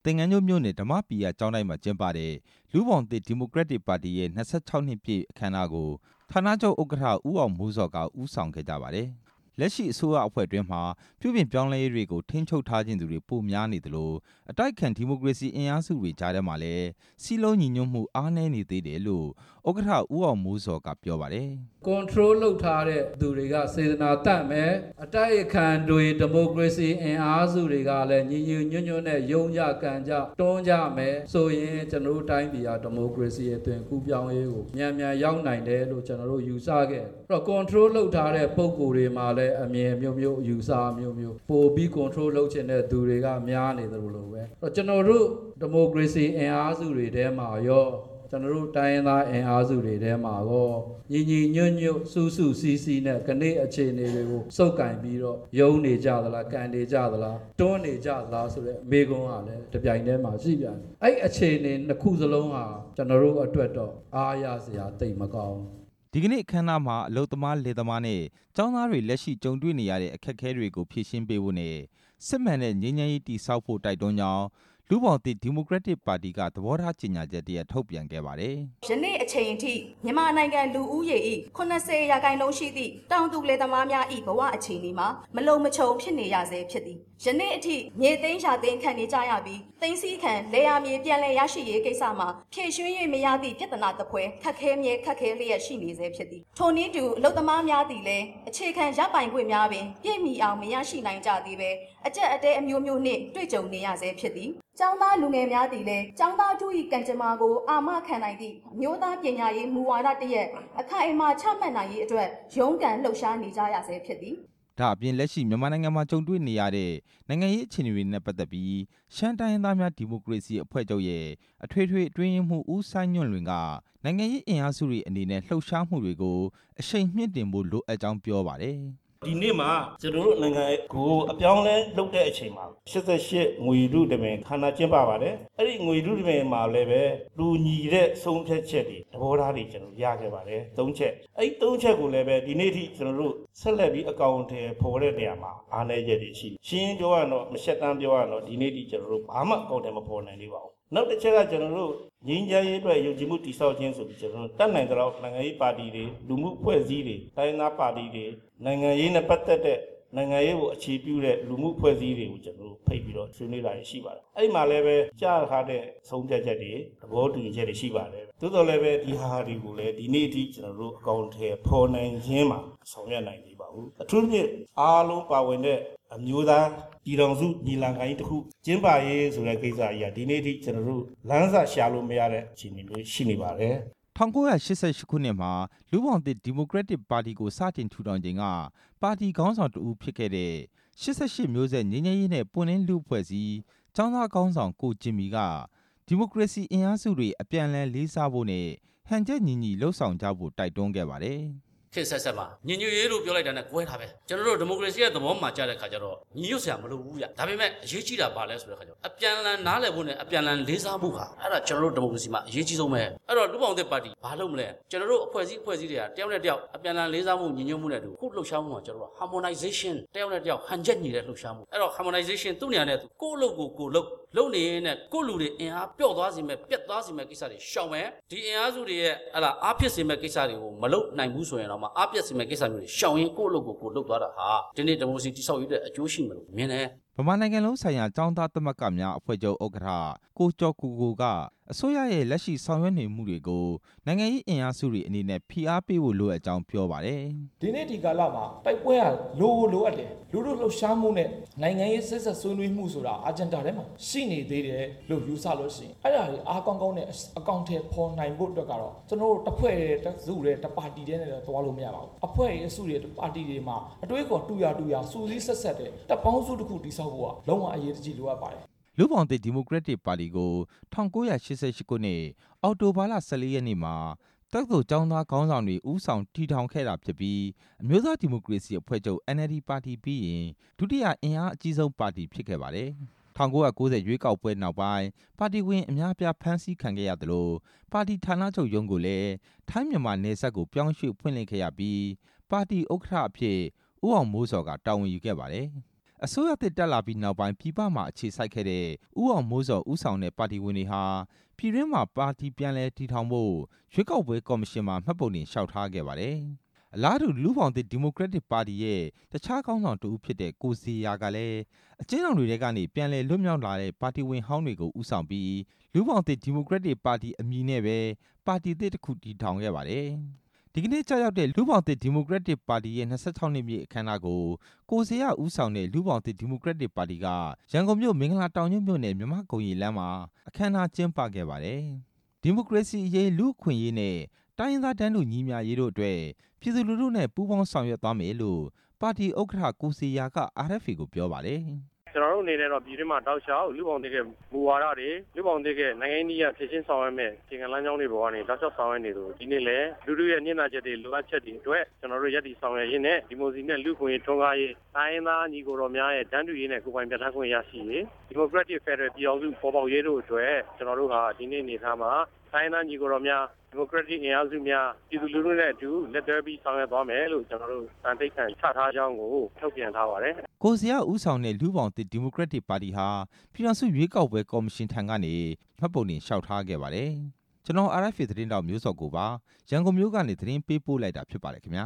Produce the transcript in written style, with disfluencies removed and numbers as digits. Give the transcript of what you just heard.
သင်္ကန်းကျွန်းမြို့နယ်ဓမ္မပီယကျောင်းတိုင်းမှာကျင်းပတဲ့လူ့ဘောင်သစ်ဒီမိုကရက်တစ်ပါတီရဲ့26နှစ်ပြည့်အခမ်းအနားကိုဌာနချုပ်ဥက္ကဋ္ဌဦးအောင်မိုးစောကဦးဆောင်ခဲ့ကြပါတယ်။လက်ရှိအစိုးရအဖွဲ့တွင်မှာပြုပြင်ပြောင်းလဲရေးတွေကိုထိန်းချုပ်ထားခြင်းသူတွေပိုများနေသလိုအတိုက်ခံဒီမိုကရေစီအင်အားစုတွေကြားထဲမှာလည်းစီးလုံးညီညွတ်မှုအားနည်းနေသေးတယ်လို့ဥက္ကဋ္ဌဦးအောင်မိုးစောကပြောပါတယ်။ control လုပ်ထားတဲ့သူတွေကစေတနာတတ်မယ်အတိုက်ခံတွေဒီမိုကရေစီအင်အားစုတွေကလည်းညီညီညွတ်ညွတ်နဲ့ယုံကြကန်ကြတွန်းကြမယ်ဆိုရင်ကျွန်တော်တို့တိုင်းပြည်ဟာဒီမိုကရေစီအသွင်ကူးပြောင်းရေးကိုမြန်မြန်ရောက်နိုင်တယ်လို့ကျွန်တော်တို့ယူဆခဲ့အဲ့တော့ control လုပ်ထားတဲ့ပုံကိုယ်တွေမှာလည်းအမြင်မျိုးမျိုးယူဆမျိုးမျိုးပိုပြီး control လုပ်ချင်တဲ့သူတွေကများနေတယ်လို့ပဲအဲ့တော့ကျွန်တော်တို့ဒီမိုကရေစီအင်အားစုတွေထဲမှာရောကျွန်တော်တို့တိုင်းရင်းသားအင်အားစုတွေထဲမှာရောညီညီညွတ်ညွတ်စုစုစည်းစည်းနဲ့ကနေ့အခြေအနေတွေကိုစုပ်ကင်ပြီးတော့ယုံနေကြသလားကန်နေကြသလားတွန်းနေကြသလားဆိုတဲ့မေးခွန်းကလည်းတပြိုင်တည်းမှာရှိပြန်တယ်အဲ့အခြေအနေနှစ်ခုစလုံးဟာကျွန်တော်တို့အတွက်တော့အားရစရာတိတ်မကောင်းဒီကနေ့အခမ်းအနားမှာအလုပ်သမားလယ်သမားနဲ့ကျောင်းသားတွေလက်ရှိကြုံတွေ့နေရတဲ့အခက်အခဲတွေကိုဖြေရှင်းပေးဖို့နဲ့စစ်မှန်တဲ့ငြိမ်းချမ်းရေးတည်ဆောက်ဖို့တိုက်တွန်းကြောင်းလူ့ဘောင်သစ်ဒီမိုကရက်တစ်ပါတီကသဘောထားကြေညာချက်တည်းထုတ်ပြန်ခဲ့ပါတယ်။ယနေ့အချိန်ထိမြန်မာနိုင်ငံလူဦးရေ၏80%ရှိသည့်တောင်သူလယ်သမားများ၏ဘဝအခြေအနေမှာမလုံမခြုံဖြစ်နေရဆဲဖြစ်သည်။ယနေ့အထိမြေသိမ်းရာသိမ်းခံနေကြရပြီးသိမ်းစည်းခံလေယာမြေပြန်လည်ရရှိရေးကိစ္စမှာဖြည့်ရွှင်း၍မရသည့်ပြဿနာတစ်ပွဲခက်ခဲလျက်ရှိနေဆဲဖြစ်သည်။ထိုနည်းတူအလုပ်သမားများသည်လည်းအခြေခံရပိုင်ခွင့်များပင်ပြည့်မီအောင်မရရှိနိုင်ကြသေးပဲအကျက်အတဲအမျိုးမျိုးနှင့်တွေ့ကြုံနေရဆဲဖြစ်သည်။ကျောင်းသားလူငယ်များသည်လည်းကျောင်းသားတို့၏ကံကြမ္မာကိုအာမခံနိုင်သည့်မျိုးသားပညာရေးမူဝါဒတစ်ရပ်အခိုင်အမာချမှတ်နိုင်ရေးအတွက်ရုန်းကန်လှုပ်ရှားနေကြရဆဲဖြစ်သည်ဒါအပြင်လက်ရှိမြန်မာနိုင်ငံမှာကြုံတွေ့နေရတဲ့နိုင်ငံရေးအခြေအနေတွေနဲ့ပတ်သက်ပြီးရှမ်းတိုင်းရင်းသားများဒီမိုကရေစီအဖွဲ့ချုပ်ရဲ့အထွေထွေအတွင်းရေးမှူးဦးဆိုင်းညွန့်လွင်ကနိုင်ငံရေးအင်အားစုတွေအနေနဲ့လှုပ်ရှားမှုတွေကိုအရှိန်မြင့်တင်ဖို့လိုအပ်ကြောင်းပြောပါတယ်ဒီနေ့မှာကျွန်တော်တို့နိုင်ငံကိုအပြောင်းလဲလုပ်တဲ့အချိန်မှာ88ငွေရုတမင်ခန္ဓာကျင်းပပါတယ်အဲ့ဒီငွေရုတမင်မှာလည်းပဲလူညီတဲ့ဆုံးဖြတ်ချက်တွေသဘောထားတွေကျွန်တော်ရခဲ့ပါတယ်၃ချက်အဲ့ဒီ၃ချက်ကိုလည်းပဲဒီနေ့ထိကျွန်တော်တို့ဆက်လက်ပြီးအကောင့်ထဲပေါ်တဲ့နေရာမှာအားနည်းချက်တွေရှိရှင်းပြောရတော့မရှက်တမ်းပြောရတော့ဒီနေ့ထိကျွန်တော်တို့ဘာမှအကောင့်ထဲမပေါ်နိုင်သေးပါဘူးနောက်တစ်ချက်ကကျွန်တော်တို့ငြိမ်းချမ်းရေးအတွက်ယုံကြည်မှုတည်ဆောက်ခြင်းဆိုပြီးကျွန်တော်တို့တတ်နိုင်တဲ့လောက်နိုင်ငံရေးပါတီတွေလူမှုအဖွဲ့အစည်းတွေတိုင်းသားပါတီတွေနိုင်ငံရေးနဲ့ပတ်သက်တဲ့နိုင်ငံရေးကိုအခြေပြုတဲ့လူမှုအဖွဲ့အစည်းတွေကိုကျွန်တော်တို့ဖိတ်ပြီးတော့ဆွေးနွေးတာရှိပါတယ်။အဲ့ဒီမှာလည်းပဲကြားထားတဲ့ဆုံးဖြတ်ချက်တွေသဘောတူညီချက်တွေရှိပါတယ်။သို့တော်လည်းပဲဒီဟာတွေကိုလည်းဒီနေ့အထိကျွန်တော်တို့အကောင့်ထဲပေါ်နိုင်ခြင်းမှာဆောင်ရွက်နိုင်သေးပါဘူး။အထူးသဖြင့်အားလုံးပါဝင်တဲ့အမျိုးသားပြည်တော်စုညီလာခံကြီးတစ်ခုကျင်းပရေးဆိုတဲ့ကိစ္စကြီးကဒီနေ့ထိကျွန်တော်တို့လမ်းစာရှာလို့မရတဲ့အခြေအနေမျိုးရှိနေပါတယ် 1988ခုနှစ်မှာလူ့ဘောင်သစ်ဒီမိုကရက်တစ်ပါတီကိုစတင်ထူထောင်ချိန်ကပါတီခေါင်းဆောင်တဦးဖြစ်ခဲ့တဲ့88မျိုးဆက်ငြိမ်းချမ်းရေးနဲ့ပွင့်လင်းလူ့အဖွဲ့အစည်းကျောင်းသားခေါင်းဆောင်ကိုဂျင်မီကဒီမိုကရေစီအင်အားစုတွေအပြန်အလှန်လေးစားဖို့နဲ့ဟန်ချက်ညီညီလှုပ်ဆောင်ကြဖို့တိုက်တွန်းခဲ့ပါတယ်ခေတ်ဆက်မှာညီညွတ်ရေးလို့ပြောလိုက်တာနဲ့ကွဲထားပဲကျွန်တော်တို့ဒီမိုကရေစီရဲ့သဘောမှာကြားတဲ့ခါကျတော့ညီညွတ်စရာမလိုဘူးဗျဒါပေမဲ့အရေးကြီးတာပါလဲဆိုတဲ့ခါကျတော့အပြန်လန်နားလည်ဖို့နဲ့အပြန်လန်လေးစားဖို့ဟာအဲ့ဒါကျွန်တော်တို့ဒီမိုကရေစီမှာအရေးကြီးဆုံးပဲအဲ့တော့လူ့ဘောင်သစ်ပါတီဘာလုပ်မလဲကျွန်တော်တို့အဖွဲ့အစည်းတွေကတယောက်နဲ့တယောက်အပြန်လန်လေးစားမှုညီညွတ်မှုနဲ့တူခုလှုပ်ရှားမှုကကျွန်တော်တို့ harmonization တယောက်နဲ့တယောက်ဟန်ချက်ညီတဲ့လှုပ်ရှားမှုအဲ့တော့ harmonization သူ့နေရာနဲ့သူကိုယ့်အလုပ်ကိုကိုယ်လုပ်နေရင်နဲ့ကိုယ့်လူတွေအင်အားပျော့သွားစေမဲ့ပြတ်သွားစေမဲ့ကိစ္စတွေရှောင်မယ်ဒီအင်အားစုတွေရဲ့အားဖြစ်စေမဲ့ကိစ္စတွေကိုမလုပ်နိုင်ဘူးဆိုရင်တော့မှအားပြတ်စေမဲ့ကိစ္စမျိုးတွေရှောင်ရင်ကိုယ့်အလုပ်ကိုကိုယ်လုပ်သွားတာဟာဒီနေ့ဒီမိုကရေစီတိဆောက်ရေးအတွက်အကျိုးရှိမယ်လို့မြင်တယ်ဗမာနိုင်ငံလုံးဆိုင်ရာကျောင်းသားသမဂ္ဂများအဖွဲ့ချုပ်ဥက္ကဋ္ဌကိုကျော်ကိုကအစိုးရရဲ့လက်ရှိဆောင်ရွက်နေမှုတွေကိုနိုင်ငံရေးအင်အားစုတွေအနေနဲ့ဖိအားပေးဖို့လိုအပ်ကြောင်းပြောပါတယ်ဒီနေ့ဒီကာလမှာတိုက်ပွဲကလိုအပ်တယ်လူတို့လှုပ်ရှားမှုနဲ့နိုင်ငံရေးဆက်ဆက်ဆွေးနွေးမှုဆိုတာအဂျန်ဒါထဲမှာရှိနေသေးတယ်လို့ယူဆလို့ရှိရင်အဲ့ဒါကြီးအားကောင်းကောင်းနဲ့အကောင့်ထဲပေါ်နိုင်ဖို့အတွက်ကတော့ကျွန်တော်တို့တစ်ဖွဲ့တစ်စုတဲ့တစ်ပါတီတည်းနဲ့တော့သွားလို့မရပါဘူးအဖွဲ့ရဲ့အစုတွေပါတီတွေမှာအတွေးခေါ်တူရစူးစီးဆက်တဲ့တပ်ပေါင်းစုတစ်ခုတည်ဆောက်ဖို့ကလုံးဝအရေးကြီးလိုအပ်ပါတယ်လူ့ဘောင်သစ်ဒီမိုကရက်တစ်ပါတီကို1988ခုနှစ်အောက်တိုဘာလ14ရက်နေ့မှာတက္ကသိုလ်ကျောင်းသားခေါင်းဆောင်တွေဦးဆောင်တည်ထောင်ခဲ့တာဖြစ်ပြီးအမျိုးသားဒီမိုကရေစီအဖွဲ့ချုပ် NLD ပါတီပြီးရင်ဒုတိယအင်အားအကြီးဆုံးပါတီဖြစ်ခဲ့ပါတယ်1990ရွေးကောက်ပွဲနောက်ပိုင်းပါတီဝင်အများအပြားဖမ်းဆီးခံခဲ့ရသလိုပါတီဌာနချုပ်ရုံးကိုလည်းထိုင်းမြန်မာနယ်စပ်ကိုပြောင်းရွှေ့ဖွင့်လှစ်ခဲ့ရပြီးပါတီဥက္ကဋ္ဌအဖြစ်ဦးအောင်မိုးစောကတာဝန်ယူခဲ့ပါတယ်အစိုးရသစ်တက်လာပြီးနောက်ပိုင်းပြည်ပမှာအခြေစိုက်ခဲ့တဲ့ဦးအောင်မိုးစောဦးဆောင်တဲ့ပါတီဝင်တွေဟာပြည်တွင်းမှာပါတီပြန်လည်တည်ထောင်ဖို့ရွေးကောက်ပွဲကော်မရှင်မှာမှတ်ပုံတင်လျှောက်ထားခဲ့ပါတယ်။အလားတူလူ့ဘောင်သစ်ဒီမိုကရက်တစ်ပါတီရဲ့တခြားခေါင်းဆောင်တဦးဖြစ်တဲ့ကိုစီယာကလည်းအကျဉ်းထောင်တွေကနေပြန်လည်လွတ်မြောက်လာတဲ့ပါတီဝင်ဟောင်းတွေကိုဦးဆောင်ပြီးလူ့ဘောင်သစ်ဒီမိုကရက်တစ်ပါတီအမည်နဲ့ပဲပါတီသစ်တစ်ခုတည်ထောင်ခဲ့ပါတယ်။ဒီကနေ့ကြာရောက်တဲ့လူ့ဘောင်သစ်ဒီမိုကရက်တစ်ပါတီရဲ့26နှစ်ပြည့်အခမ်းအနားကိုကိုစီယာဦးဆောင်တဲ့လူ့ဘောင်သစ်ဒီမိုကရက်တစ်ပါတီကရန်ကုန်မြို့မင်္ဂလာတောင်ညွန့်မြို့နယ်မြမကုံရီလမ်းမှာအခမ်းအနားကျင်းပခဲ့ပါတယ်။ဒီမိုကရေစီအရေးလူ့အခွင့်အရေးနဲ့တိုင်းရင်းသားတန်းတူညီမျှရေးတို့အတွက်ပြည်သူလူထုနဲ့ပူးပေါင်းဆောင်ရွက်သွားမယ်လို့ပါတီဥက္ကဋ္ဌကိုစီယာက RFA ကိုပြောပါတယ်။ကျွန်တော်တို့အနေနဲ့တော့ပြည်တွင်းမှာတောက်လျှောက်လူ့ဘောင်သစ်ရဲ့မူဝါဒတွေလူ့ဘောင်သစ်ရဲ့နိုင်ငံရေးနည်းရဖြစ်ချင်းဆောင်ရွက်မဲ့ခြေခံလမ်းကြောင်းတွေပေါ်ကနေတောက်လျှောက်ဆောင်ရွက်နေလို့ဒီနေ့လည်းလူထုရဲ့ညှဉ်းနှာချက်တွေလိုအပ်ချက်တွေအတွက်ကျွန်တော်တို့ရည်တည်ဆောင်ရွက်ရင်းနဲ့ဒီမိုစီနဲ့လူ့ခွင့်ရေးထွန်းကားရေးတိုင်းရင်းသားညီကိုတော်များရဲ့တန်းတူရေးနဲ့ကိုယ်ပိုင်ပြဋ္ဌာန်းခွင့်ရရှိရေးဒီမိုကရက်တစ်ဖက်ဒရယ်ပြည်အောင်စုပေါ်ပေါက်ရေးတို့အတွက်ကျွန်တော်တို့ဟာဒီနေ့နေသားမှာတိုင်းရင်းသားညီကိုတော်များဒီမိုကရက်တစ်အင်အားစုများပြည်သူလူထုနဲ့အတူလက်တွဲပြီးဆောင်ရွက်သွားမယ်လို့ကျွန်တော်တို့တန်တိတ်ခံချထားကြောင်းကိုထုတ်ပြန်ထားပါတယ်။ကိုစီယာဦးဆောင်တဲ့လူ့ဘောင်သစ်ဒီမိုကရက်တစ်ပါတီဟာပြည်ထောင်စုရွေးကောက်ပွဲကော်မရှင်ထံကနေမှတ်ပုံတင်လျှောက်ထားခဲ့ပါတယ်။ကျွန်တော် RFA သတင်းတောက်မျိုးစောကိုပါရန်ကုန်မြို့ကနေသတင်းပေးပို့လိုက်တာဖြစ်ပါတယ်ခင်ဗျာ